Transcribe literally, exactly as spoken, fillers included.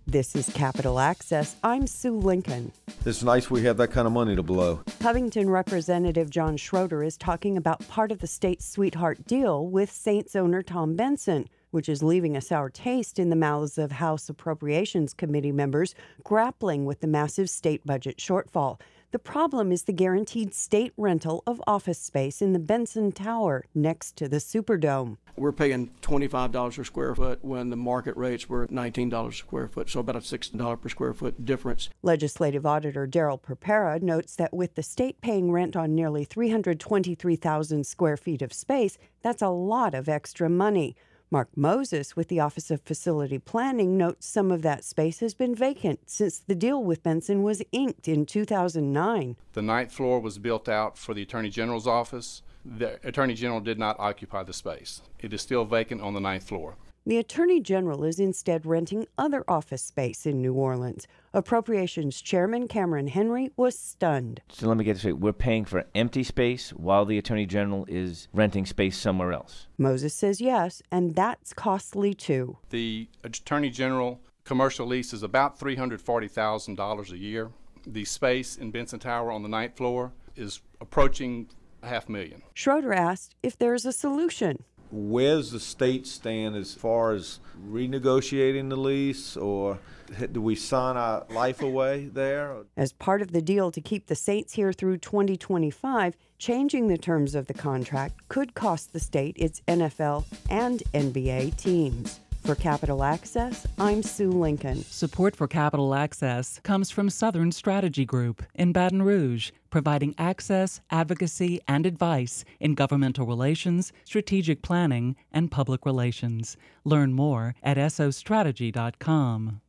This is Capital Access. I'm Sue Lincoln. It's nice we have that kind of money to blow. Covington Representative John Schroeder is talking about part of the state's sweetheart deal with Saints owner Tom Benson, which is leaving a sour taste in the mouths of House Appropriations Committee members grappling with the massive state budget shortfall. The problem is the guaranteed state rental of office space in the Benson Tower next to the Superdome. We're paying twenty-five dollars per square foot when the market rates were nineteen dollars a square foot, so about a six dollars per square foot difference. Legislative Auditor Daryl Perpera notes that with the state paying rent on nearly three hundred twenty-three thousand square feet of space, that's a lot of extra money. Mark Moses with the Office of Facility Planning notes some of that space has been vacant since the deal with Benson was inked in two thousand nine. The ninth floor was built out for the Attorney General's office. The Attorney General did not occupy the space. It is still vacant on the ninth floor. The Attorney General is instead renting other office space in New Orleans. Appropriations Chairman Cameron Henry was stunned. So let me get this straight. We're paying for empty space while the Attorney General is renting space somewhere else. Moses says yes, and that's costly too. The Attorney General commercial lease is about three hundred forty thousand dollars a year. The space in Benson Tower on the ninth floor is approaching a half million. Schroeder asked if there's a solution. Where's the state stand as far as renegotiating the lease, or do we sign our life away there? As part of the deal to keep the Saints here through twenty twenty-five, changing the terms of the contract could cost the state its N F L and N B A teams. For Capital Access, I'm Sue Lincoln. Support for Capital Access comes from Southern Strategy Group in Baton Rouge, providing access, advocacy, and advice in governmental relations, strategic planning, and public relations. Learn more at S O strategy dot com.